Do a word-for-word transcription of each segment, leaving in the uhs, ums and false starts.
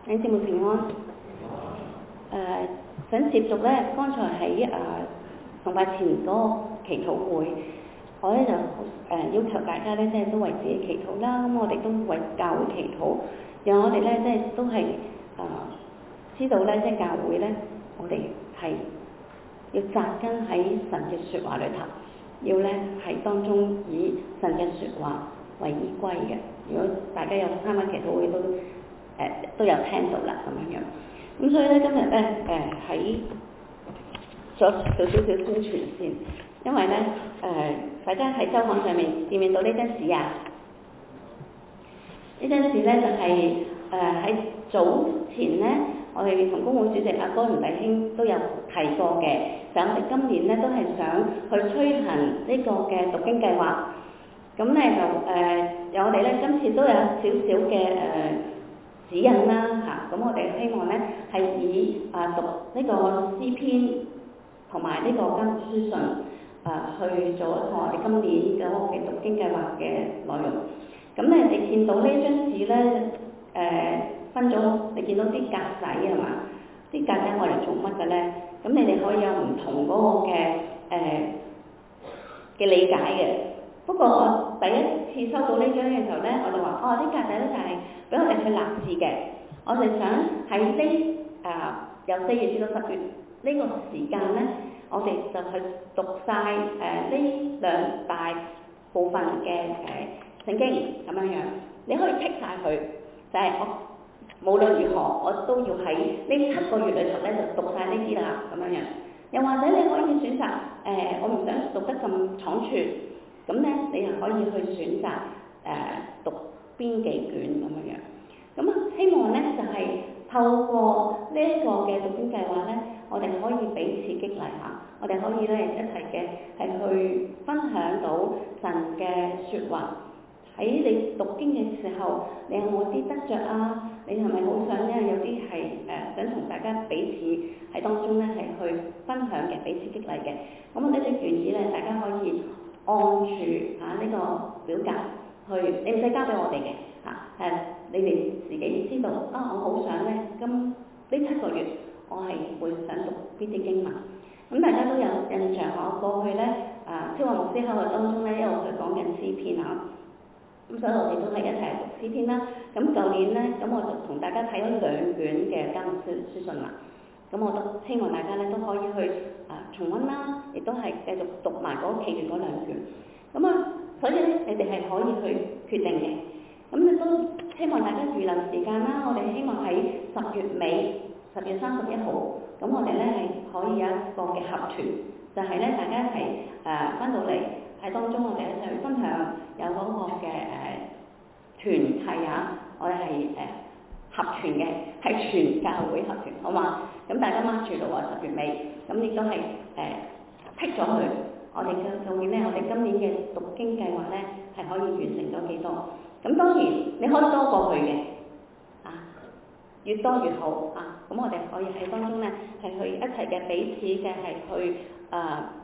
弟兄姊妹平安。誒、呃，想接續咧，剛才喺誒崇拜前嗰個祈禱會，我咧就誒、呃、要求大家咧，即係都為自己祈禱啦。咁我哋都為教會祈禱，讓我哋咧即係都係誒、呃、知道咧，即係教會咧，我哋係要紮根喺神嘅説話裏頭，要咧喺當中以神嘅説話為依歸嘅。如果大家有參加祈禱會都，誒、呃、都有聽到啦，咁樣樣。咁所以咧，今日咧誒喺做做少少宣傳先，因為咧誒、呃、大家喺週刊上面見唔見到呢張紙啊？呢張紙咧就係誒喺早前咧，我哋同工會主席阿哥同弟兄都有提過嘅，就係我哋今年咧都係想去推行呢個嘅讀經計劃。咁咧就誒有我哋咧今次都有少少嘅誒。呃指引啦嚇，咁、啊、我哋希望咧係以啊讀呢個詩篇同埋呢個監獄書信啊去做一個我哋今年嗰個嘅讀經計劃嘅內容。咁咧你見到呢張紙咧誒分咗，你見到啲格仔係嘛？啲格仔我嚟做乜嘅咧？咁你哋可以有唔同嗰個嘅誒嘅理解嘅。不過我第一次收到呢張嘅時候咧，我就話：哦，啲格仔咧就係俾我哋去立志嘅。我哋想喺呢啊由四月至到十月呢個時間咧，我哋就去讀晒誒呢兩大部分嘅誒聖經咁樣樣。你可以剔晒佢，就係、是、我無論如何我都要喺呢七個月裏頭咧就讀晒呢啲啦咁樣樣。又或者你可以選擇誒、呃，我唔想讀得咁倉促。咁咧，你又可以去選擇誒、呃、讀邊幾卷咁樣樣。咁啊，希望咧就係、是、透過呢一個嘅讀經計劃咧，我哋可以彼此激勵下，我哋可以咧一齊嘅係去分享到神嘅説話。喺你讀經嘅時候，你有冇啲得着啊？你係咪好想咧有啲係誒想同大家彼此喺當中咧係去分享嘅，彼此激勵嘅？咁呢啲建議咧，大家可以按住啊呢個表格去，你唔使交俾我哋嘅嚇，誒、啊、你哋自己知道啊，我好想咧今呢七個月我係會想讀邊啲經文。咁大家都有印象，我過去咧啊超華牧師喺我當中咧一路佢講緊詩篇啊，咁所以我哋都係一齊讀詩篇啦。咁舊年咧，咁我就同大家睇咗兩卷嘅監獄書書信啦。咁我都希望大家咧都可以去啊重溫啦，亦都係繼續讀埋嗰其餘嗰兩卷。咁啊，所以咧你哋係可以去決定嘅。咁亦都希望大家預留時間啦。我哋希望喺十月尾，十月三十一號，咁我哋咧係可以有一個嘅合團，就係、是、咧大家一齊誒翻到嚟喺當中，我哋一齊去分享有嗰個嘅誒團契啊，我哋係誒。呃合團嘅係全教會合團，好嘛？咁大家 mark 住到話十月尾，咁亦都係誒剔咗佢。我哋嘅究竟咧，我哋今年嘅讀經計劃咧係可以完成咗幾多？咁當然你可以多過佢嘅，啊，越多越好啊！咁我哋可以喺當中咧係去一齊嘅彼此嘅係去誒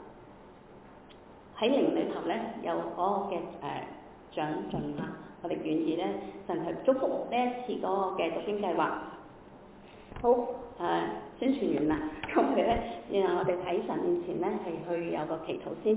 喺靈裏頭咧有嗰個嘅誒、呃、長進啊！我哋願意咧，神去祝福呢一次嗰個嘅讀經計劃。好，誒、呃、宣傳完啦，咁佢咧，然後我哋喺神面前咧係去有個祈禱先。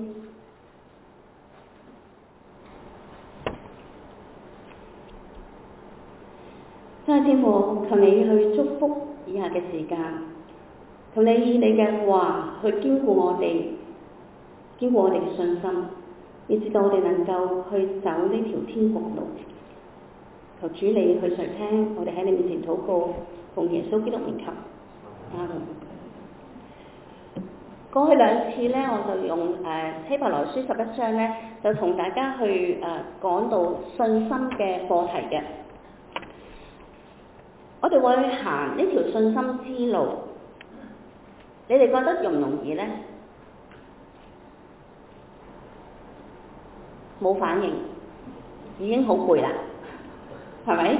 真係天父，求你去祝福以下嘅時間，求你以你嘅話去堅固我哋，堅固我哋嘅信心。以至到我哋能夠去走呢條天國路，求主你去垂聽，我哋喺你面前禱告，奉耶穌基督名求。啊，過去兩次咧，我就用誒希伯來書十一章咧，就同大家去誒、呃、講到信心嘅課題嘅。我哋會去行呢條信心之路，你哋覺得容唔容易咧？冇反應，已經好攰啦，係咪？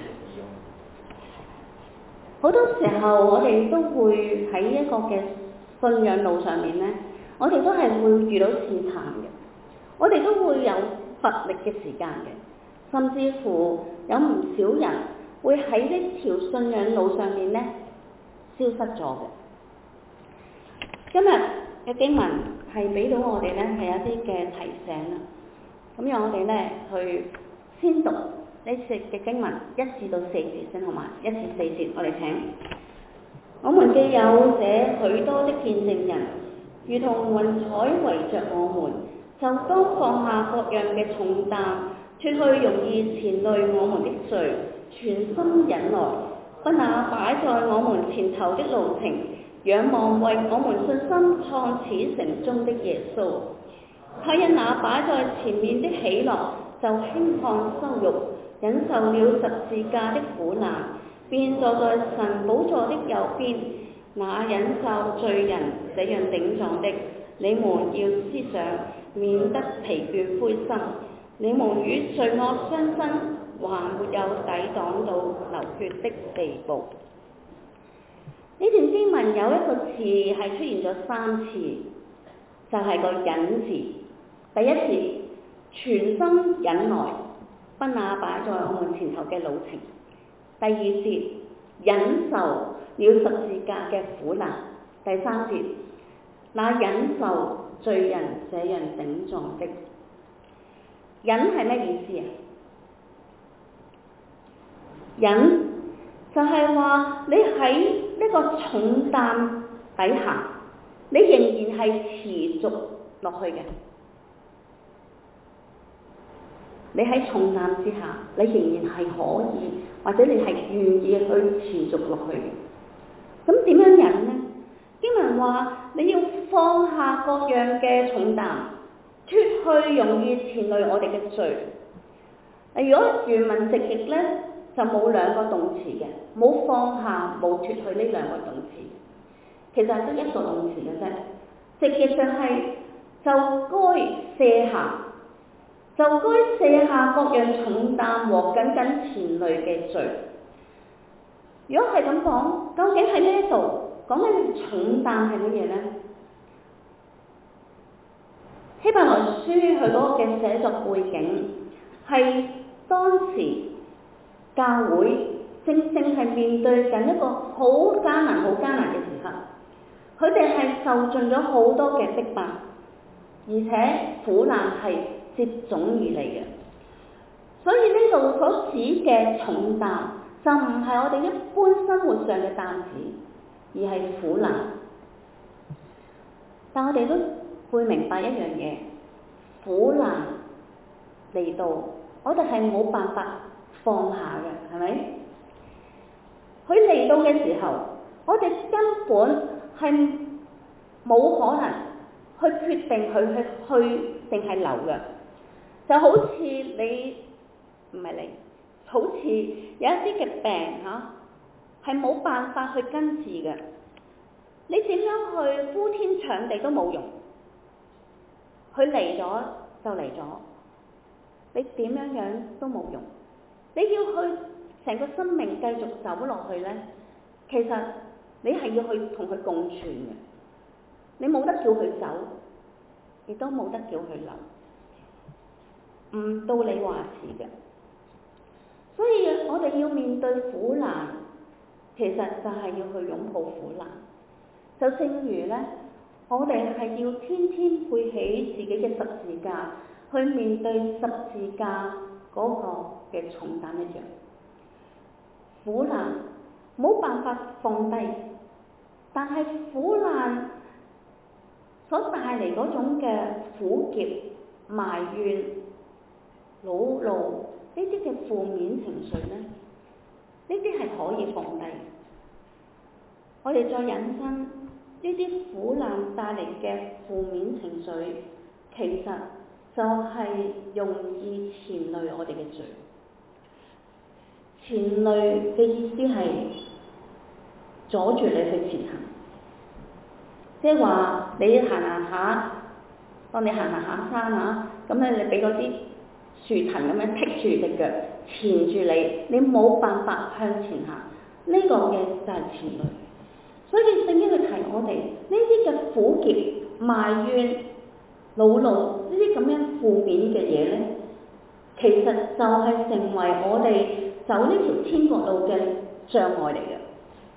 好多時候我哋都會喺一個嘅信仰路上面咧，我哋都係會遇到試探嘅，我哋都會有乏力嘅時間嘅，甚至乎有唔少人會喺呢條信仰路上面咧消失咗嘅。今日嘅經文係俾到我哋咧係一啲嘅提醒啦。咁讓我哋咧去先讀呢節嘅經文一至到四節先好嘛？一至四節，我哋請。我們既有這許多的見證人，如同雲彩圍着我們，就當放下各樣嘅重擔，脱去容易纏累我們的罪，全心忍耐，不那擺在我們前頭的路程，仰望為我們信心創始成終的耶穌。他因那擺在前面的喜樂，就輕看羞辱，忍受了十字架的苦難，便坐在神寶座的右邊。那忍受罪人這樣頂撞的，你們要思想，免得疲倦灰心。你們與罪惡相爭，還沒有抵擋到流血的地步。呢段經文有一個詞係出現咗三次，就係、是、個忍字。第一次，全心忍耐，不那擺在我們前頭嘅路程。第二節，忍受了十字架嘅苦難。第三節，那忍受罪人這樣頂撞的。忍係咩意思啊？忍就係話你喺呢個重擔底下，你仍然係持續落去嘅。你喺重擔之下，你仍然係可以，或者你係願意去持續落去嘅。咁點樣忍呢？經文話你要放下各樣嘅重擔，脫去容易纏累我哋嘅罪。如果原文直譯呢，就冇兩個動詞嘅，冇放下冇脫去呢兩個動詞，其實係得一個動詞嘅啫。直譯就係就該卸下。就該卸下各樣重擔和緊緊纏累嘅罪。如果係咁講，究竟喺呢一度講緊重擔係乜嘢呢？希伯來書佢嗰個嘅寫作背景係當時教會正正係面對緊一個好艱難、好艱難嘅時刻，佢哋係受盡咗好多嘅逼迫，而且苦難係接踵而嚟嘅，所以呢度所指嘅重擔就唔係我哋一般生活上嘅擔子，而係苦難。但我哋都會明白一樣嘢，苦難嚟到，我哋係冇辦法放下嘅，係咪？佢嚟到嘅時候，我哋根本係冇可能去決定佢去去定係留嘅。就好似你唔係你，好似有一啲嘅病嚇，係冇辦法去根治嘅。你點樣去呼天搶地都冇用，佢嚟咗就嚟咗，你點樣樣都冇用。你要去成個生命繼續走落去呢，其實你係要去同佢共存嘅，你冇得叫佢走，亦都冇得叫佢留。唔到你話事嘅，所以我哋要面對苦難，其實就係要去擁抱苦難。就正如咧，我哋係要天天背起自己嘅十字架，去面對十字架嗰個嘅重擔一樣。苦難冇辦法放低，但係苦難所帶嚟嗰種嘅苦澀、埋怨、惱怒呢啲嘅負面情緒呢，呢啲係可以放低。我哋再引申呢啲苦難帶嚟嘅負面情緒，其實就係容易纏累我哋嘅罪。纏累嘅意思係阻住你去前行，即係話你行行下，當你行行下山啊，咁咧你俾嗰啲樹藤咁樣剔住隻腳，纏住你，你冇辦法向前行，呢、這個嘅就係纏累。所以聖經去提我哋呢啲嘅苦澀、埋怨、惱怒呢啲咁樣負面嘅嘢咧，其實就係成為我哋走呢條天國路嘅障礙嚟嘅。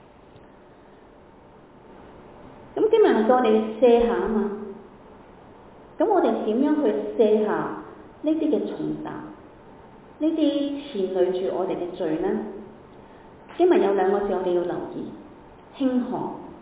咁今日叫我哋卸下啊嘛，咁我哋點樣去卸下呢啲嘅重擔，呢啲纏累住我哋嘅罪呢？今日有兩個字我哋要留意，輕看。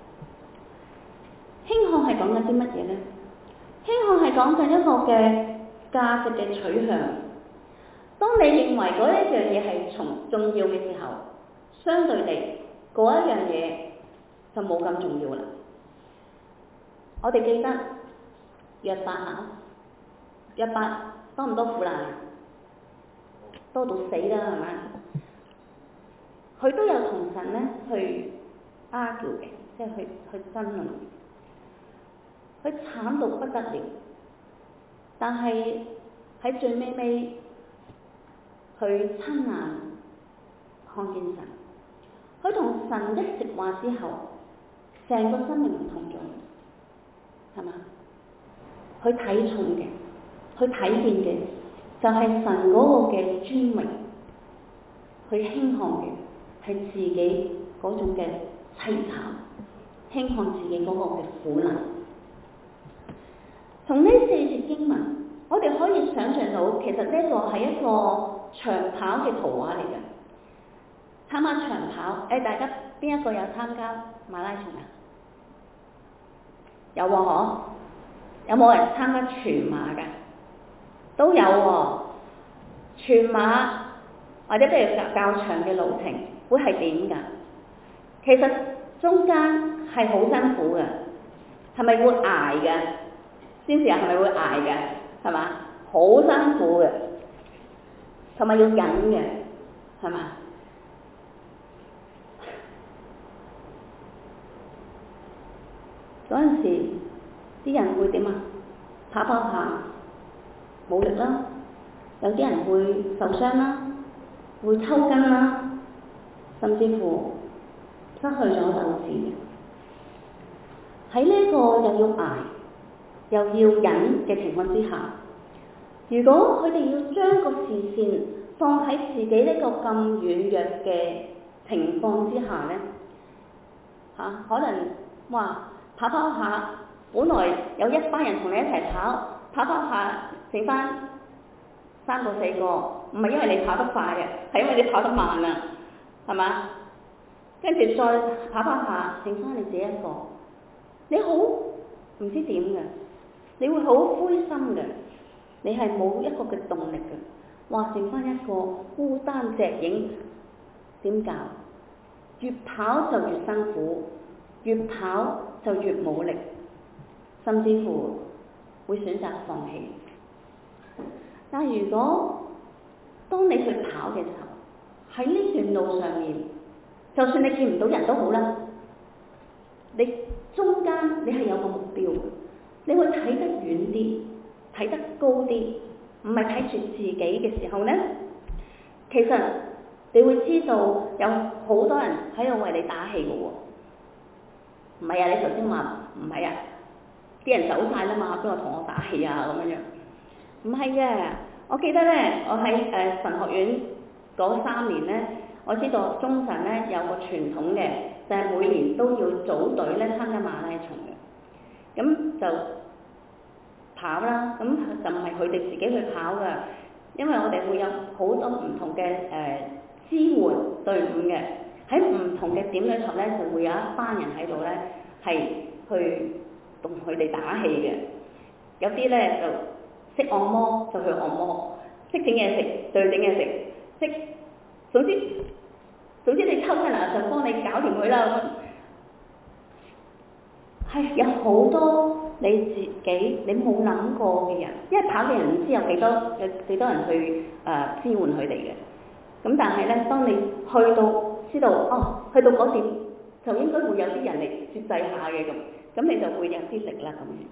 輕看係講緊啲乜嘢呢？輕看係講緊一個嘅價值嘅取向。當你認為嗰一樣嘢係重重要嘅時候，相對地嗰一樣嘢就冇咁重要啦。我哋記得約伯啊，約伯多唔多苦難？多到死啦，係咪？佢都有同神咧去 argue 嘅，即係去去爭論。佢慘到不得了，但係喺最尾尾，佢親眼看見神，佢同神一席話之後，成個生命唔同咗，係嘛？佢睇重嘅，佢睇見嘅就係神嗰個嘅尊榮，佢輕看嘅係自己嗰種嘅凄慘，輕看自己嗰個嘅苦難。從呢四節經文，我哋可以想像到，其實呢個係一個長跑嘅圖畫嚟嘅。參加長跑，誒，大家邊一個有參加馬拉松啊？有喎，嗬？有冇人參加全馬㗎？都有喎。全馬或者譬如較較長嘅路程，會係點㗎？其實中間係好辛苦嘅，係咪會捱嘅？先至係咪會捱嘅？係嘛？好辛苦嘅，同埋要忍嘅，係嘛？嗰陣時啲人會點啊？跑跑下冇力啦，有啲人會受傷啦，會抽筋啦，甚至乎失去咗鬥志嘅。喺呢個又要捱又要忍嘅情況之下，如果佢哋要將個視線放喺自己呢個咁軟弱嘅情況之下呢，嚇、啊、可能哇跑跑下，本來有一班人同你一齊跑，跑跑下剩翻三個四個，唔係因為你跑得快嘅，係因為你跑得慢啊，係嘛？跟住再跑跑下，剩翻你自己一個，你好唔知點嘅。你會好灰心嘅，你係冇一個嘅動力嘅，哇！剩翻一個孤單隻影，點搞？越跑就越辛苦，越跑就越冇力，甚至乎會選擇放棄。但如果當你去跑嘅時候，喺呢段路上面，就算你見唔到人都好啦，你中間你係有個目標嘅。你會睇得遠啲，睇得高啲，唔係睇住自己嘅時候呢，其實你會知道有好多人喺度為你打氣嘅喎。唔係啊，你頭先話唔係啊，啲人走晒啦嘛，邊個同我打氣啊咁樣樣？唔係嘅，我記得呢，我喺誒、呃、神學院嗰三年呢，我知道中神呢有個傳統嘅，就係、是、每年都要組隊咧參加馬拉松嘅。咁就跑啦，咁就唔係佢哋自己去跑噶，因為我哋會有好多唔同嘅誒、呃、支援隊伍嘅，喺唔同嘅點裏頭咧，就會有一班人喺度咧，係去同佢哋打氣嘅。有啲咧就識按摩就去按摩，識整嘢食就去整嘢食，識總之總之你抽筋啦就幫你搞掂佢啦。係有好多你自己你冇諗過嘅人，因為跑嘅人唔知有幾多有幾多人去誒、呃、支援佢哋嘅。咁但係咧，當你去到知道哦，去到嗰點就應該會有啲人嚟接濟下嘅咁，咁你就會有啲力啦咁樣。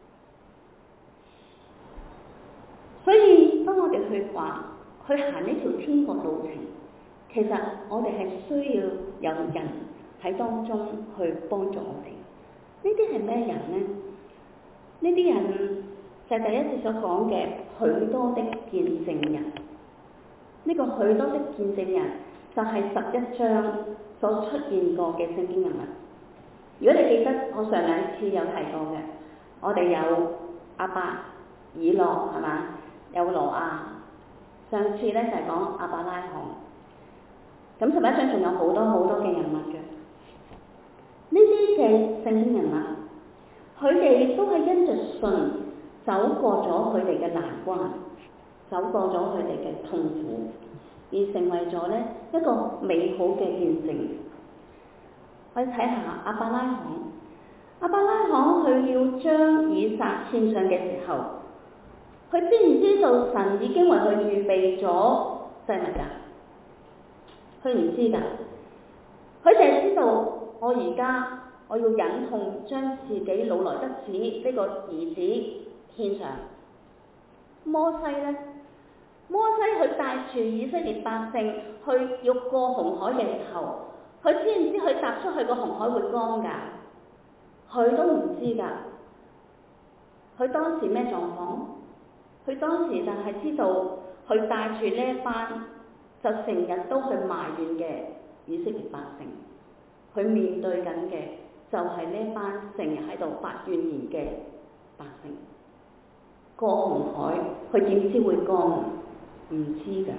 所以當我哋去話去行呢條天國路程，其實我哋係需要有人喺當中去幫助我哋。呢啲係咩人呢？呢啲人就係第一次所講嘅許多的見證人。 呢、這個許多的見證人就係十一章所出現過嘅聖經人物。如果你記得我上兩次有提過嘅，我哋有亞伯、以諾係嘛，有挪亞。上次咧就係講亞伯拉罕。咁十一章仲有好多好多嘅人物嘅。呢啲嘅聖經人物，佢哋都係因着信走過咗佢哋嘅難關，走過咗佢哋嘅痛苦，而成為咗咧一個美好嘅見證。我哋睇下亞伯拉罕，亞伯拉罕佢要將以撒獻上嘅時候，佢知唔知道神已經為佢預備咗祭物㗎？佢唔知㗎，佢淨係知道我而家我要忍痛將自己老來得子呢個兒子獻上。摩西呢？摩西佢帶住以色列百姓去要過紅海嘅時候，佢知唔知佢踏出去個紅海會乾㗎？佢都唔知㗎。佢當時咩狀況？佢當時就係知道佢帶住呢一班就成日都去埋怨嘅以色列百姓，佢面對緊嘅就係呢班成日喺度發怨言嘅百姓。過紅海，佢點知會乾？唔知㗎。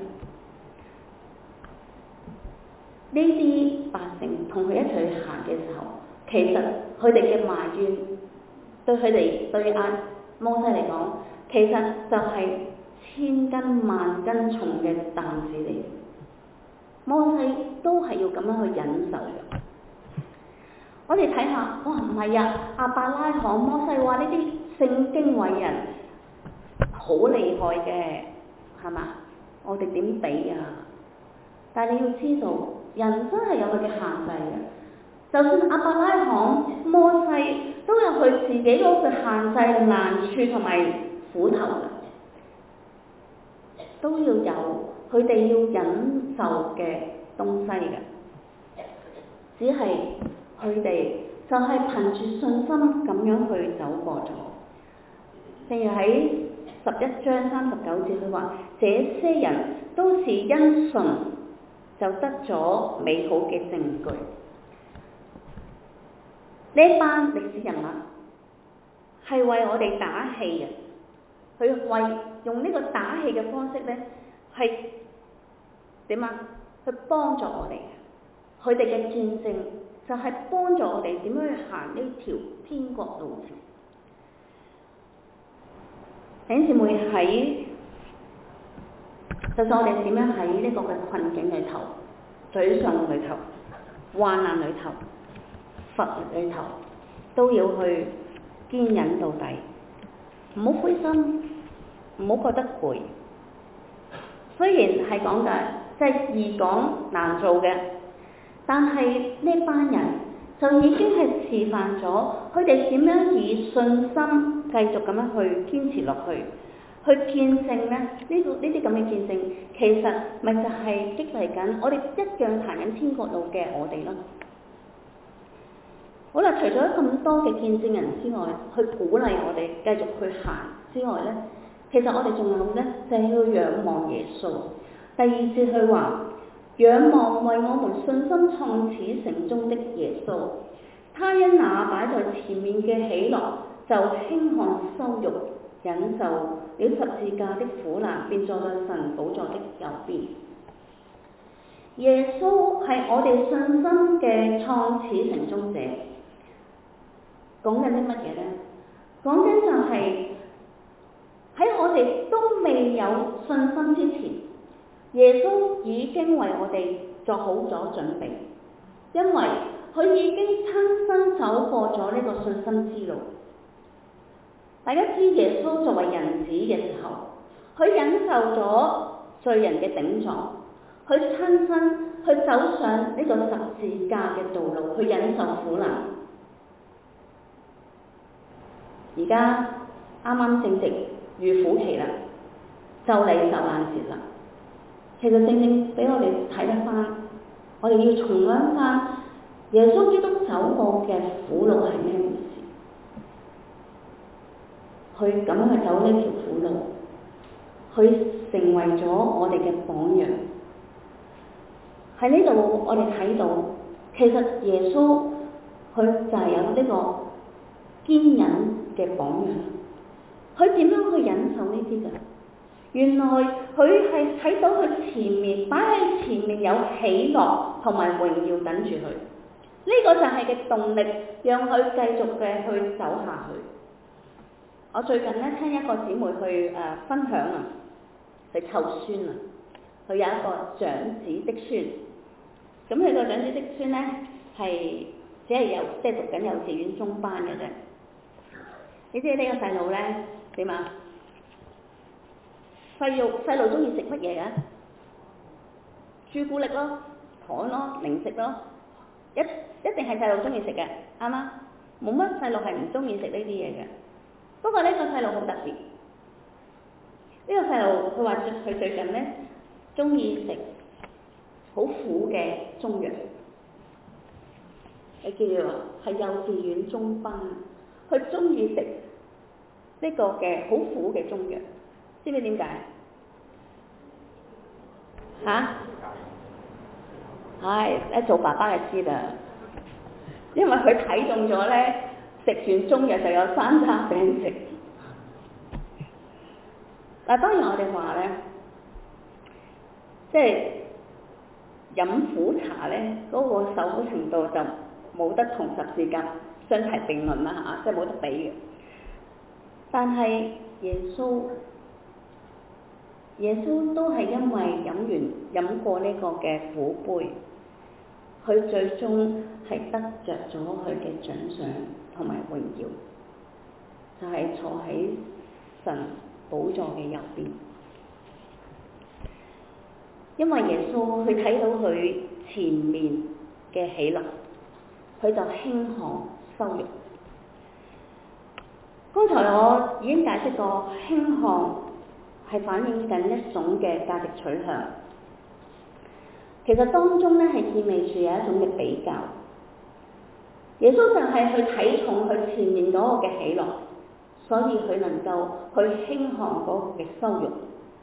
呢啲百姓同佢一齊去行嘅時候，其實佢哋嘅埋怨對佢哋對阿摩西嚟講，其實就係千斤萬斤重嘅擔子嚟。摩西都係要咁樣去忍受嘅。我哋睇下，哇唔係啊，亞伯拉罕、摩西話呢啲聖經偉人好厲害嘅，係嘛？我哋點比啊？但係你要知道，人真係有佢嘅限制嘅。就算亞伯拉罕、摩西都有佢自己嗰個限制、難處同埋苦頭嘅，都要有佢哋要忍受嘅東西嘅。只係佢哋就係憑住信心咁樣去走過咗。正如喺十一章三十九節佢話：這些人都是因信就得咗美好嘅證據。呢班歷史人物係為我哋打氣嘅，佢為用呢個打氣嘅方式咧，係點啊？去幫助我哋。佢哋嘅見證就係幫助我哋點樣去行呢條天國路程。弟兄姊妹，喺就算我哋點樣喺呢個嘅困境裏頭、沮喪裏頭、患難裏頭、乏力裏頭，都要去堅忍到底，唔好灰心，唔好覺得攰。雖然係講嘅即係易講難做嘅，但係呢班人就已經係示範咗佢哋點樣以信心繼續咁樣去堅持落去，去見證咧呢、呢個呢啲咁嘅見證，其實咪就係激勵緊我哋一樣行緊天國路嘅我哋咯。好啦，除咗咁多嘅見證人之外，去鼓勵我哋繼續去行之外咧，其實我哋仲有咧就係、是、要仰望耶穌。第二節佢話：仰望為我們信心創始成終的耶穌，他因那擺在前面嘅喜樂，就輕看羞辱，忍受了十字架的苦難，便坐在神寶座的右邊。耶穌係我哋信心嘅創始成終者。講緊啲乜嘢呢？講緊就係喺我哋都未有信心之前，耶穌已經為我哋做好咗準備，因為佢已經親身走過咗呢個信心之路。大家知耶穌作為人子嘅時候，佢忍受咗罪人嘅頂撞，佢親身去走上呢個十字架嘅道路，去忍受苦難。而家啱啱正值預苦期啦，就嚟受難節啦。其實正正俾我哋睇得翻，我哋要重溫翻耶穌基督走過嘅苦路係咩回事？佢咁樣去走呢條苦路，佢成為咗我哋嘅榜樣。喺呢度我哋睇到，其實耶穌佢就係有呢個堅忍嘅榜樣。佢點樣去忍受呢啲㗎？原來佢係睇到佢前面擺喺前面有喜樂同埋榮耀等住佢，呢個就係嘅動力，讓佢繼續嘅去走下去。我最近咧聽一個姊妹去誒、呃、分享啊，佢湊孫啊，佢有一個長子的孫，咁佢個長子的孫咧係只係有即係讀緊幼稚園中班嘅啫。你知呢個細路咧點啊？細路細路中意食乜嘢嘅？朱古力咯、糖咯、零食咯，一一定係細路中意食嘅，啱嗎？冇乜細路係唔中意食呢啲嘢嘅。不過呢個細路好特別，呢個細路佢話佢最近咧中意食好苦嘅中藥。你記住喎，係幼稚園中班，佢中意食呢個嘅好苦嘅中藥。知唔知點解？嚇？係，一做爸爸就知啦。因為佢睇中咗咧，食完中藥就有山楂餅食。但當然我哋話咧，即係飲苦茶咧，嗰個受苦程度就冇得同十字架相提並論啦嚇，即係冇得比嘅。但係耶穌。耶穌都係因為飲完飲過呢個嘅苦杯，佢最終係得着咗佢嘅獎賞同埋榮耀，就係、是、坐喺神寶座嘅右邊。因為耶穌佢睇到佢前面嘅喜樂，佢就輕看羞辱。剛才我已經解釋過，輕看係反映緊一種嘅價值取向，其實當中咧係意味住有一種嘅比較。耶穌就係去睇重佢前面嗰個嘅喜樂，所以佢能夠去輕看嗰個嘅羞辱。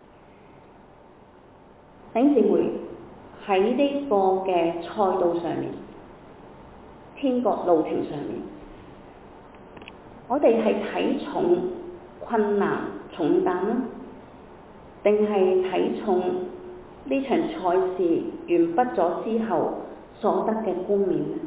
弟兄姊妹，喺呢個嘅賽道上面，天國路程上面，我哋係睇重困難重擔啦，定係睇重呢場賽事完畢咗之後所得嘅冠冕呢？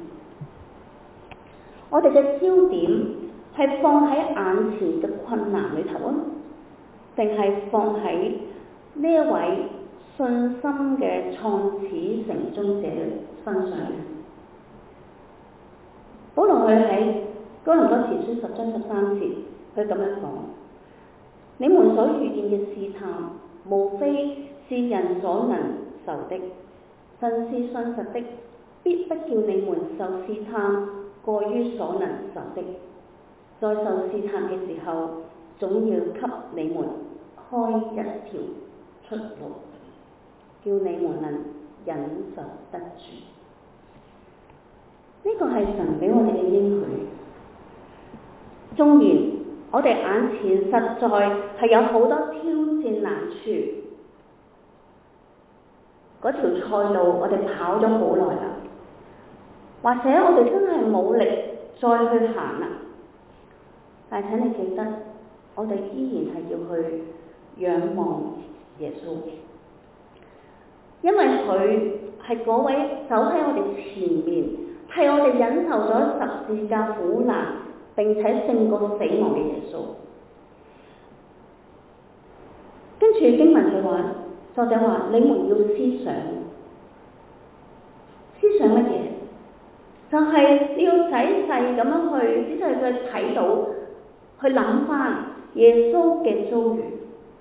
我哋嘅焦點係放喺眼前嘅困難裏頭啊，定係放喺呢一位信心嘅創始成終者身上呢？保羅佢喺哥林多前書十章十三節，佢咁樣講：你們所遇見嘅試探，無非是人所能受的，神是信實的，必不叫你們受試探過於所能受的。在受試探嘅時候，總要給你們開一條出路，叫你們能忍受得住。呢、這個係神俾我哋嘅應許。縱然我哋眼前實在係有好多挑戰難處，嗰條賽道我哋跑咗好耐啦，或者我哋真係冇力再去行啦。但係請你記得，我哋依然係要去仰望耶穌，因為佢係嗰位走喺我哋前面，係我哋忍受咗十字架苦難並且勝過死亡嘅耶穌。跟住經文佢話，作者話：你們要思想，思想乜嘢？就係、是、你要仔細咁樣去，仔細去睇到，去諗翻耶穌嘅遭遇，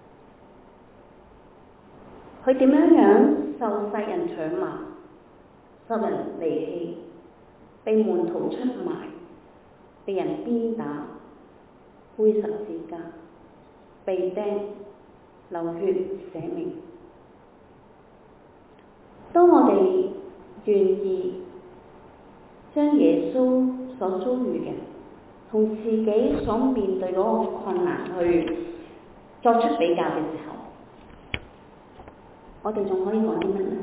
佢點樣樣受世人唾罵、受人離棄、被門徒出賣、被人鞭打、背十字架、被釘、流血捨命。當我哋願意將耶穌所遭遇嘅同自己所面對嗰個困難去作出比較嘅時候， 我哋仲可以講啲乜呢？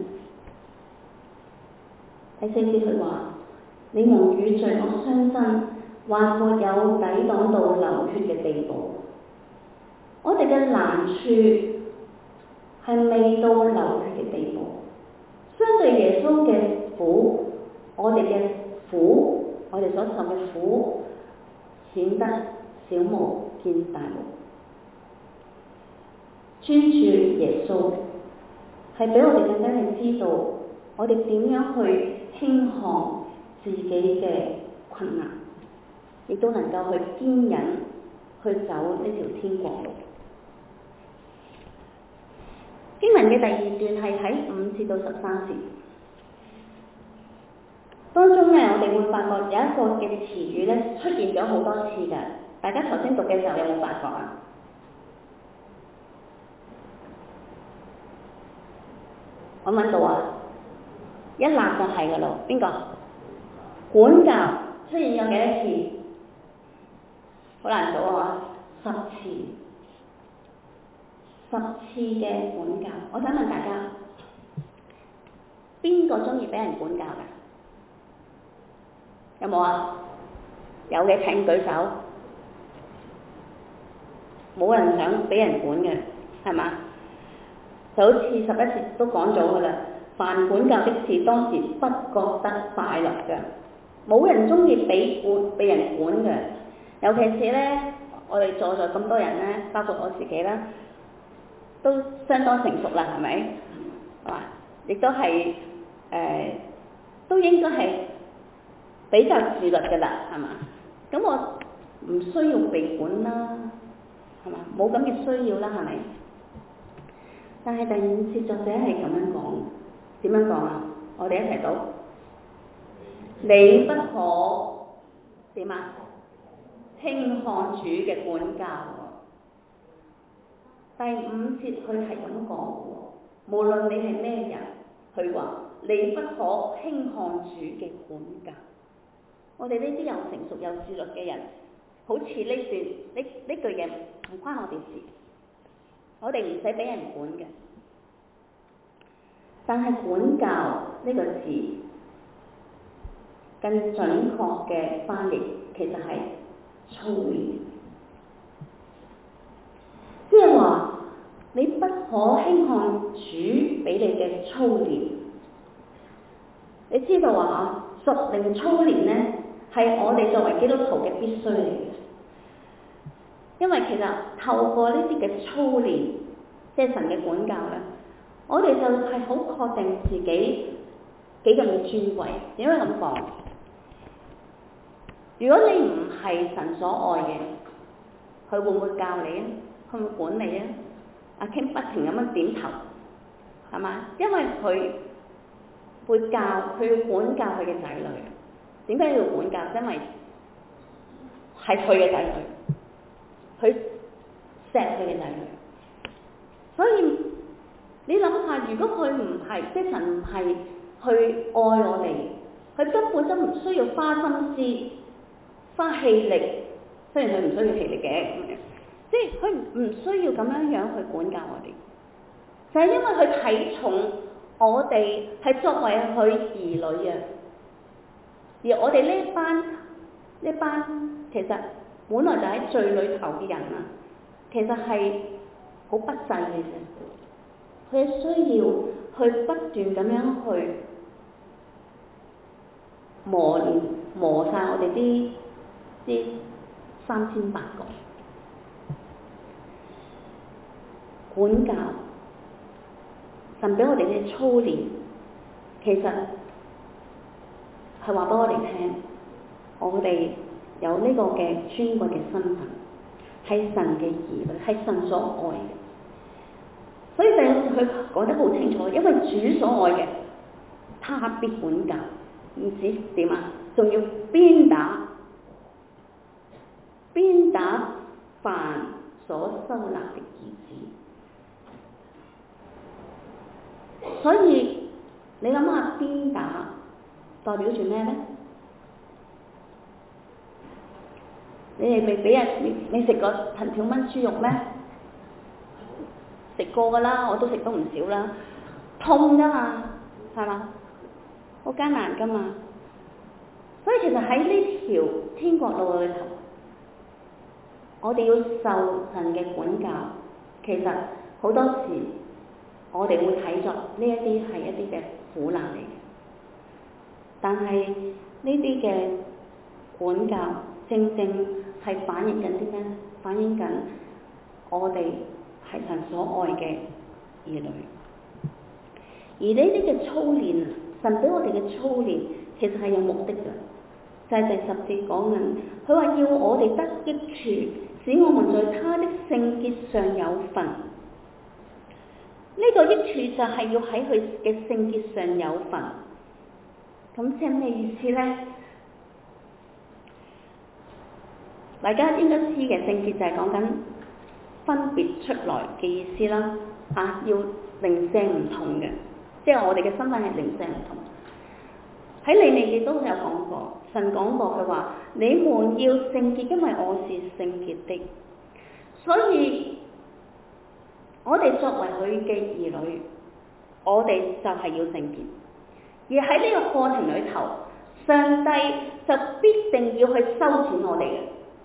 第四節佢話：你們與罪惡相爭，還沒有抵擋到流血嘅地步。我哋嘅難處係未到流血嘅地步，相對耶穌嘅苦，我哋嘅苦，我哋所受嘅苦，顯得小巫見大巫。專注耶穌，係俾我哋更加係知道，我哋點樣去輕看自己嘅困難，亦都能夠去堅忍去走呢條天國路。經文嘅第二段係喺五節到十三節，當中咧我哋會發覺有一個嘅詞語咧出現咗好多次嘅，大家頭先讀嘅時候有冇發覺啊？我揾到啊，一立就係噶咯，邊個？管教出現咗幾多次？好難數啊，十次。十次嘅管教，我想問大家，邊個中意俾人管教㗎？有冇啊？有嘅請舉手。冇人想俾人管嘅，係嘛？就好似十一節都講咗㗎啦，凡管教的事，當時不覺得快樂嘅，冇人中意俾管俾人管嘅，尤其是咧，我哋坐在咁多人咧，包括我自己啦。都相當成熟啦，係咪？係嘛？亦都係誒、呃，都應該係比較自律嘅啦，係嘛？咁我唔需要被管啦，係嘛？冇咁嘅需要啦，係咪？但係第五節作者係咁樣講，點樣講啊？我哋一齊讀，你不可點啊？輕看主嘅管教。第五節佢係咁講喎，無論你係咩人，佢話你不可輕看主嘅管教。我哋呢啲又成熟又自律嘅人，好似呢段呢呢句嘢唔關我哋事，我哋唔使俾人管嘅。但係管教呢個字更準確嘅翻譯其實係操練。即係話，你不可輕看主俾你嘅操練。你知道啊，屬靈操練呢係我哋作為基督徒嘅必須嚟嘅。因為其實透過呢啲嘅操練，即係神嘅管教咧，我哋就係好確定自己幾咁嘅尊貴。點解咁講？如果你唔係神所愛嘅，佢會唔會教你啊？佢會管你啊！阿 King 不停咁樣點頭，係嘛？因為佢會教，佢要管教佢嘅仔女。點解要管教？因為係佢嘅仔女，佢錫佢嘅仔女。所以你諗下，如果佢唔係，即係神唔係去愛我哋，佢根本都唔需要花心思、花氣力。雖然佢唔需要氣力嘅。即係佢唔需要咁樣樣去管教我哋，就係因為佢睇重我哋係作為佢兒女啊，而我哋呢班呢班其實本來就喺罪裏頭嘅人啊，其實係好不濟嘅啫，佢係需要去不斷咁樣去磨練磨晒我哋啲啲三千八個。管教，神俾我哋嘅操練，其實係話俾我哋聽，我哋有呢個嘅尊貴嘅身份，係神嘅兒女，係神所愛嘅。所以第五佢講得好清楚，因為主所愛嘅，他必管教，唔止點啊，仲要鞭打，鞭打凡所收納的兒子。所以你諗下，鞭打代表住咩呢？你哋未俾人你你食過藤條炆豬肉咩？食過噶啦，我都食得唔少啦。 痛㗎嘛，係嘛？好艱難㗎嘛。所以其實喺呢條天國路裏頭，我哋要受神嘅管教，其實好多時我哋會睇作呢一啲係一啲嘅苦難嚟嘅，但係呢啲嘅管教正正係反映緊啲咩？反映緊我哋係神所愛嘅兒女，而呢啲嘅操練，神俾我哋嘅操練其實係有目的嘅，就係、是、第十節講緊，佢話要我哋得益處，使我們在他的聖潔上有份。呢、這個益處就係要喺佢嘅聖潔上有份。咁即係咩意思呢？大家應該知嘅聖潔就係講緊分別出來嘅意思啦。啊，要零舍唔同嘅，即係我哋嘅身份係零舍唔同。喺利未記都有講過，神講過佢話：你們要聖潔，因為我是聖潔的。所以，我哋作為佢嘅兒女，我哋就係要聖潔。而喺呢個過程裏頭，上帝就必定要去修剪我哋嘅，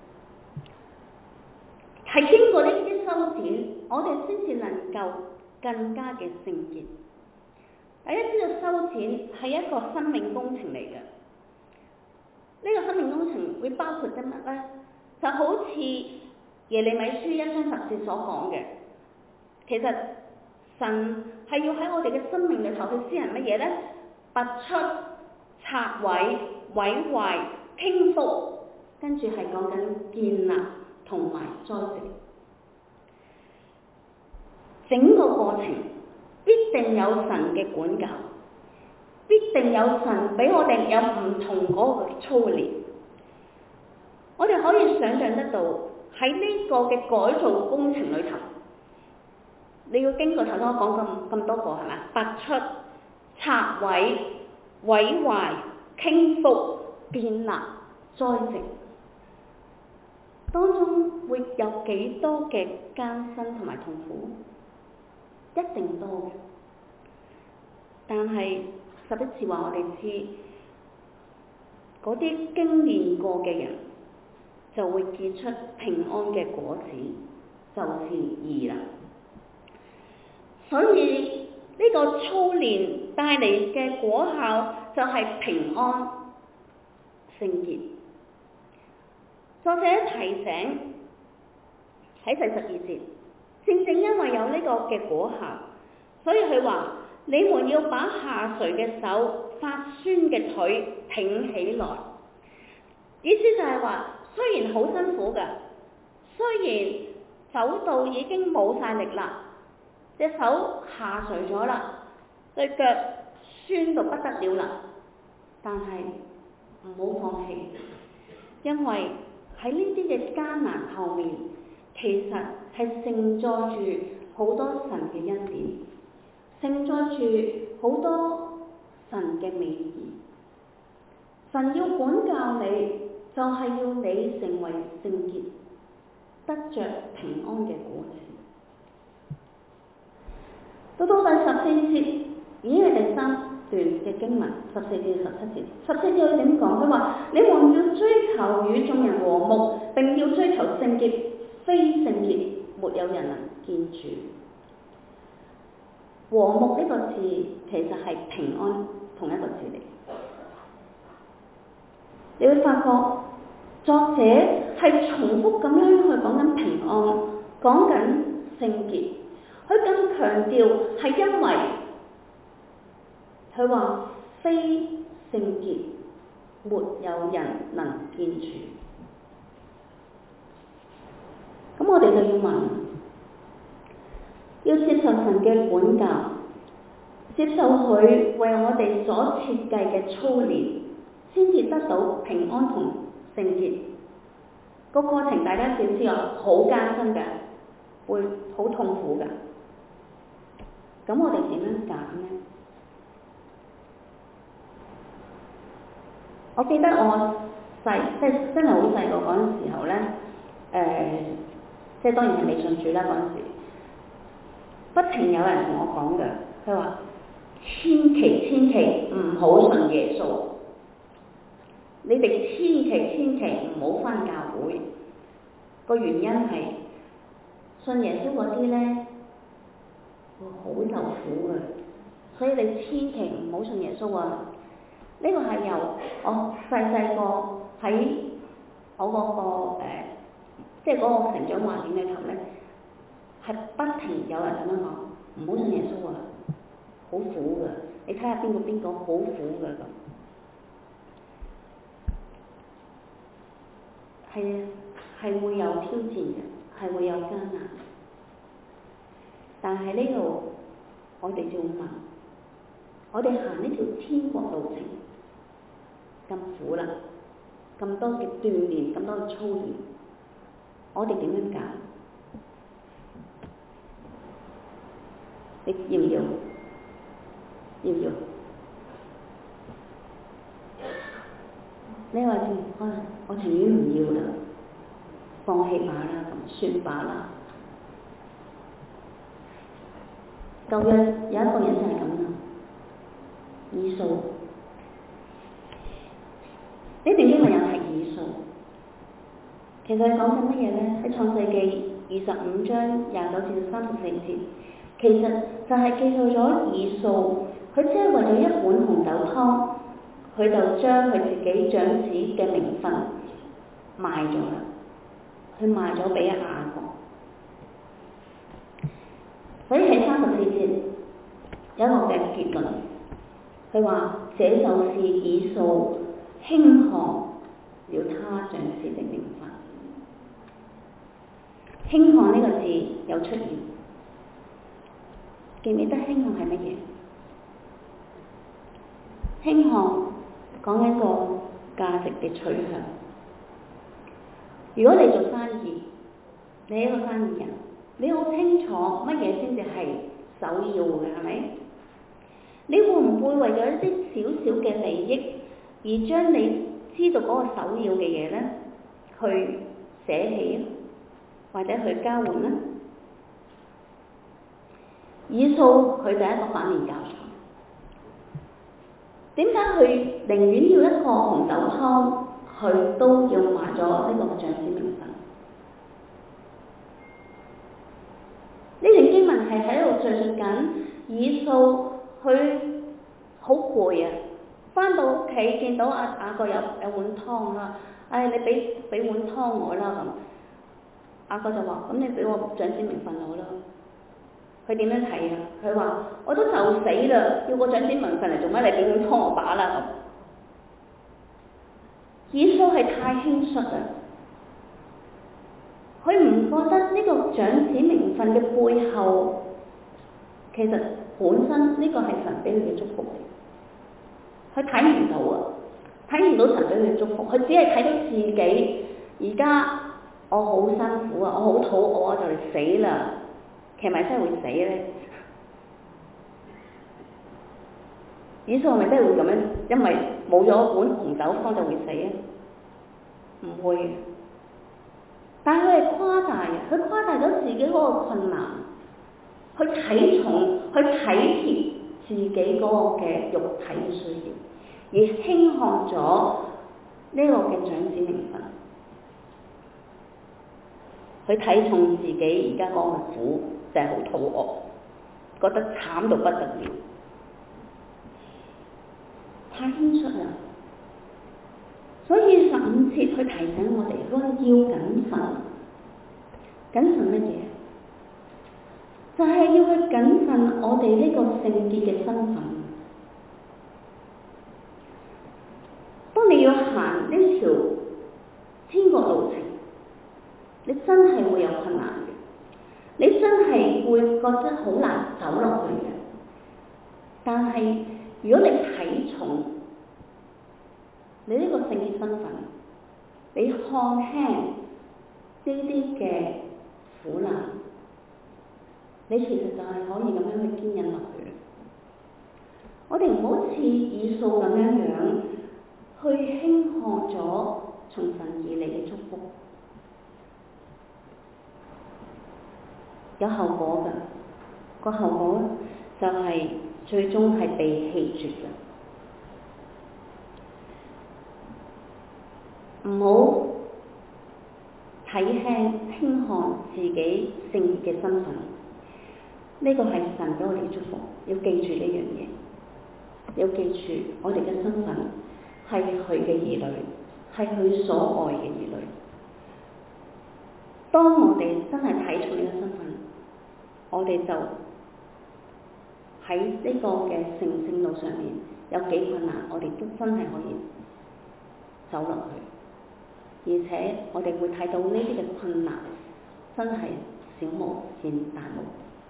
係經過呢啲修剪，我哋先至能夠更加嘅聖潔。大家知道修剪係一個生命工程嚟嘅，呢、這個生命工程會包括啲乜呢？就好似耶利米書一章十節所講嘅，其實神係要喺我哋嘅生命裏頭去施行乜嘢呢？拔出、拆毀、毀壞、傾覆，跟住係講緊建立同埋栽植，整個過程必定有神嘅管教，必定有神俾我哋有唔同嗰個操練。我哋可以想象得到喺呢個嘅改造工程裏頭，你要經過頭先我講咁咁多個係咪？拔出、拆毀、毀壞、傾覆、建立、栽植，當中會有幾多嘅艱辛同埋痛苦？一定多嘅。但係十一節話我哋知，嗰啲經驗過嘅人就會結出平安嘅果子，就是義啦。所以呢個操練帶嚟嘅果效就係平安、聖潔。作者提醒喺第十二節，正正因為有呢個嘅果效，所以佢話：你們要把下垂嘅手、發酸嘅腿挺起來。意思就係話，雖然好辛苦㗎，雖然走到已經冇晒力啦，隻手下垂咗啦，對腳酸到不得了啦，但係唔好放棄，因為喺呢啲嘅艱難後面，其實係承載住好多神嘅恩典，承載住好多神嘅美意。神要管教你，就係、是、要你成為聖潔，得着平安嘅果子。到到第十四節，已經係第三段嘅經文，十四至十七節。十四節佢點講？佢話：你們要追求與眾人和睦，並要追求聖潔，非聖潔，沒有人能見主。和睦呢個字其實係平安同一個字嚟。你會發覺作者係重複咁樣去講緊平安，講緊聖潔。佢咁強調係因為佢話非聖潔，沒有人能見主。咁我哋就要問，要接受神嘅管教，接受佢為我哋所設計嘅操練，先至得到平安同聖潔。個過程大家知唔知啊？好艱辛嘅，會好痛苦嘅。咁我哋點樣揀呢？我記得我細即係真係好細個嗰陣時候咧，誒、呃，即係當然係未信主啦嗰陣時，不停有人同我講嘅，佢話千祈千祈唔好信耶穌。你哋千祈千祈唔好返教會。個原因係信耶穌嗰啲咧會好受苦嘅，所以你千祈唔好信耶穌啊！呢個係由我細細個喺我嗰個誒，即係嗰個成長環境裏頭咧，係不停有人咁樣講，唔好信耶穌啊，好苦㗎！你睇下邊個邊個好苦㗎咁。係啊，係會有挑戰嘅，係會有艱難。但係呢度我哋就要問，我哋行呢條天國路程咁苦啦，咁多嘅鍛鍊，咁多嘅操練，我哋點樣搞？你要唔要？要唔要？你話先，可能我情願唔要啦，放棄吧啦，咁算吧啦。舊約有一個人就係咁啦，以掃。呢段經文又係以掃。其實佢講緊乜嘢咧？喺創世記二十五章廿九至到三十四節，其實就係記載咗以掃，佢只係為咗一碗紅豆湯，佢就將佢自己長子嘅名分賣咗啦，佢賣咗俾雅各。所以喺三十四節有一個嘅結論，佢話：這就是以掃輕看了他長子的名分。輕看呢個字有出現，記唔記得輕看係乜嘢？輕看講緊個價值嘅取向。如果你做生意，你係一個生意人，你好清楚乜嘢先至係首要嘅，係咪？你會唔會為咗一啲少少嘅利益，而將你知道嗰個首要嘅嘢咧，去捨棄或者去交換咧？以掃佢就係一個反面教材。點解佢寧願要一個紅豆湯，佢都要賣咗呢個長子名分？呢段經文係喺度敘述緊以掃，佢好攰啊！返到屋企見到阿雅各有有碗湯啦，唉、哎，你俾俾碗湯我啦咁。雅各就話：咁你俾我長子名分我啦。佢點樣睇啊？佢話：我都就死啦，要個長子名分嚟做乜？你俾碗湯我把啦咁。以掃係太輕率啦，佢唔覺得呢個長子名分嘅背後，其實本身呢個係神俾佢嘅祝福嚟。佢睇唔到啊，睇唔到神俾佢嘅祝福，佢只係睇到自己而家我好辛苦啊，我好肚餓啊，就嚟死啦。其實咪真係會死咧？以掃係咪真係會咁樣？因為冇咗碗紅豆湯就會死啊？唔會。但係佢係誇大嘅，佢誇大咗自己嗰個困難，去睇重、去體貼自己嗰個嘅肉體嘅需要，而輕看咗呢個嘅長子名分。佢睇重自己而家嗰個苦，就係好肚餓，覺得慘到不得了，太輕率啦。所以十五節佢提醒我哋，佢話要謹慎，謹慎乜嘢？就係、是、要去謹慎我哋呢個聖潔嘅身份。當你要行呢條天國路程，你真係會有困難嘅，你真係會覺得好難走落去嘅。但係如果你睇重你呢個聖潔身份，你看輕呢啲嘅苦難，你其實就係可以咁樣去堅忍落去。我哋唔好似以掃咁樣樣去輕看咗從神而嚟嘅祝福，有後果㗎。個後果就係最終係被棄絕嘅。唔好睇輕輕看自己聖潔嘅身份，呢個係神俾我哋祝福，要記住呢樣嘢，要記住我哋嘅身份係佢嘅兒女，係佢所愛嘅兒女。當我哋真係睇重呢個身份，我哋就喺呢個嘅成聖路上面有幾困難，我哋都真係可以走落去。而且我哋會睇到呢啲嘅困難真係小巫見大巫。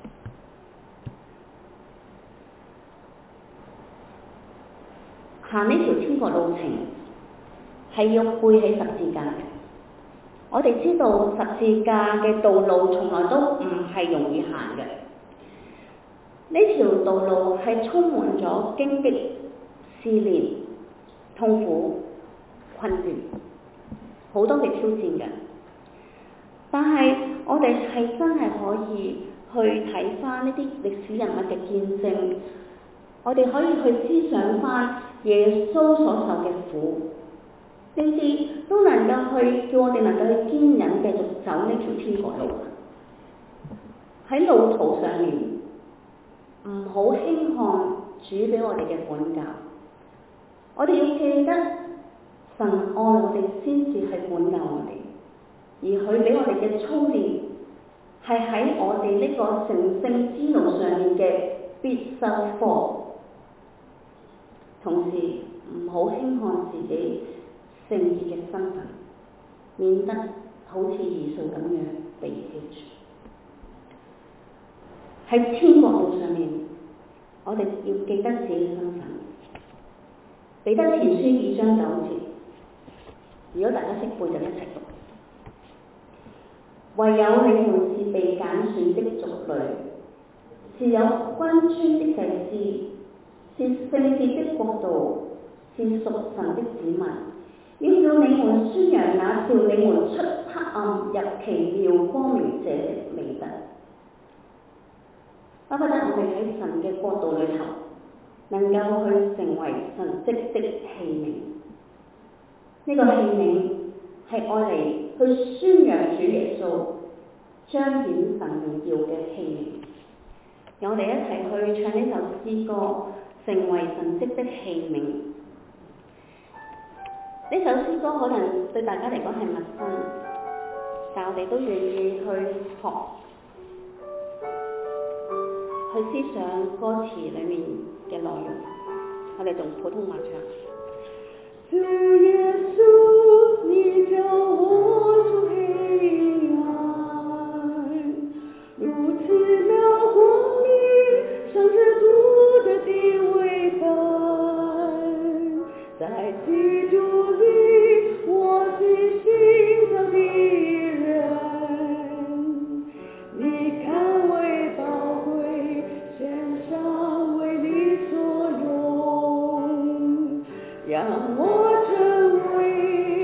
行呢條天國路程係要背起十字架嘅。我哋知道十字架嘅道路從來都唔係容易行嘅，呢條道路係充滿咗荊棘、試煉、痛苦、困倦，好多嘅挑戰嘅。但係我哋係真係可以去睇翻呢啲歷史人物嘅見證，我哋可以去思想翻耶穌所受嘅苦，呢啲都能夠去叫我哋能夠去堅忍繼續走呢條天國路。喺路途上面唔好輕看主俾我哋嘅管教，我哋要記得神愛我哋先至係管教我哋，而佢俾我哋嘅操練係喺我哋呢個成聖之路上面嘅必修課。同時唔好輕看自己聖潔嘅身份，免得好似以掃咁樣被棄絕。喺天國路上面，我哋要記得自己嘅身份。彼得前書二章九節，如果大家識背就一齊讀。唯有你們是被揀選的族類，是有君尊的祭司，是聖潔的國度，是屬神的子民，要叫你們宣揚那召你們出黑暗入奇妙光明者的美德。巴不得我哋喺神嘅國度裏頭，能夠去成為神蹟的器皿。呢、這個器皿係愛嚟去宣揚主耶穌，彰顯神榮耀嘅器皿。讓我哋一齊去唱呢首詩歌，成為神蹟的器皿。呢首詩歌可能對大家嚟講係陌生，但我哋都願意去學，去思想歌詞裡面嘅內容。我哋用普通話唱。主耶穌，你叫我出黑暗，如此渺光明，像這獨特的微分，在基督裡我是新造的人，你看為寶貴，獻上為你所用，讓我成為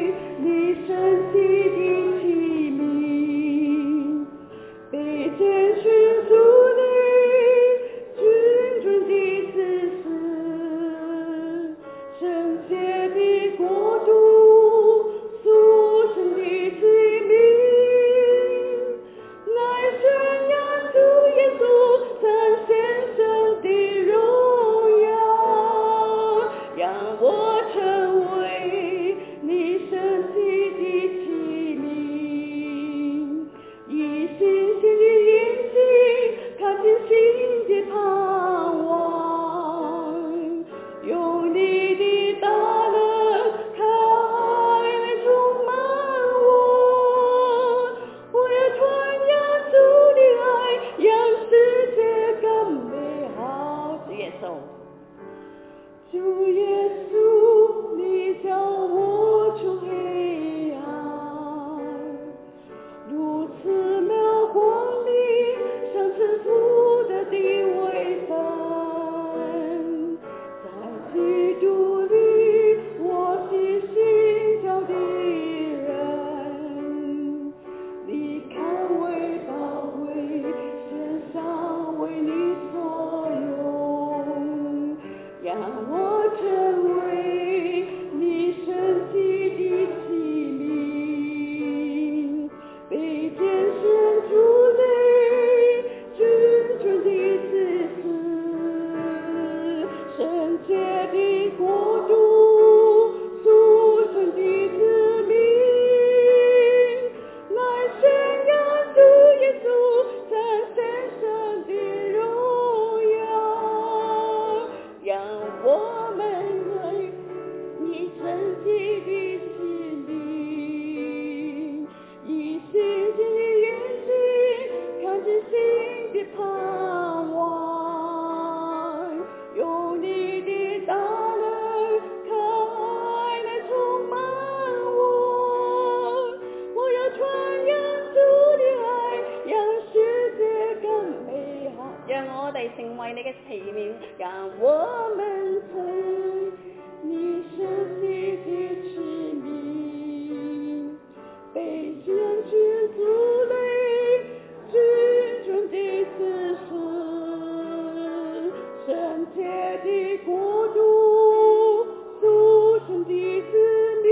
器皿，讓我們成你聖潔的器皿，被揀選族類，君尊的子孫，聖潔的國度，屬神的子民，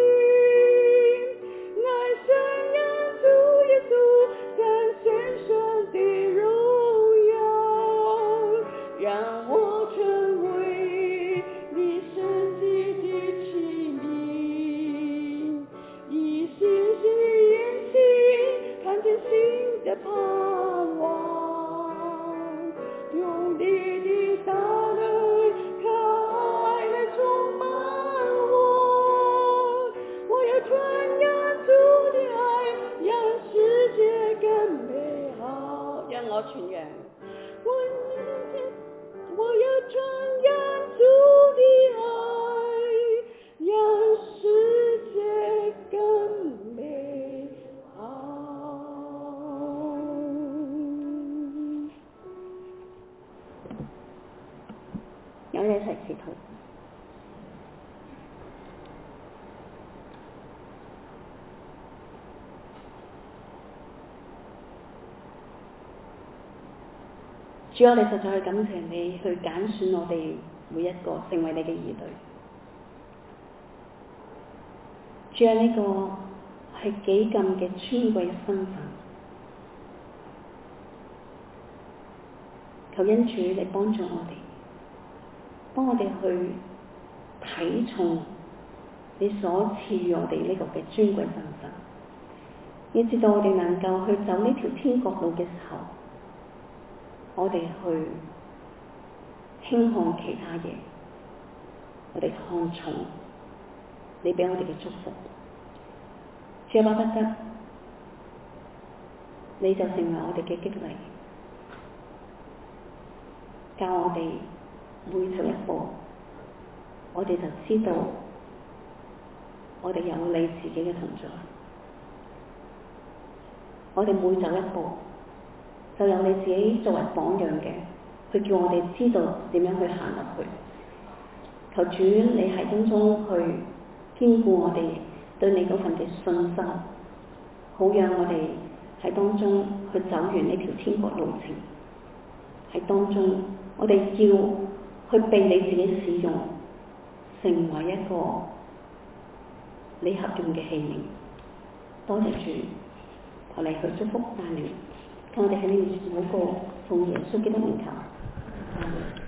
愛神讓主耶穌彰顯神的榮耀，讓我成為你聖潔的器皿，以星星的眼睛看見新的盼望，用你的大能看愛來充滿我，我要傳揚主的愛，讓世界更美好。讓我傳揚，我我要傳揚主的愛，讓世界更美好。有你一齊祈禱。主，我哋實在去感謝你，去揀選我哋每一個成為你嘅兒女。主啊，呢個係幾咁嘅尊貴嘅身份，求恩主嚟幫助我哋，幫我哋去睇重你所賜予我哋呢個嘅尊貴身份，以至到我哋能夠去走呢條天國路嘅時候，我哋去輕看其他嘢，我哋看重你俾我哋嘅祝福。主啊，巴不得你就成為我哋嘅激勵，教我哋每走一步，我哋就知道我哋有你自己嘅同在。我哋每走一步，就有你自己作為榜樣嘅，去叫我哋知道點樣去行落去。求主你喺當中去堅固我哋對你嗰份嘅信心，好讓我哋喺當中去走完呢條天國路程。喺當中，我哋要去被你自己使用，成為一個你合用嘅器皿。多謝主，求你去祝福帶領。我哋喺呢度禱告，奉耶穌基督名求。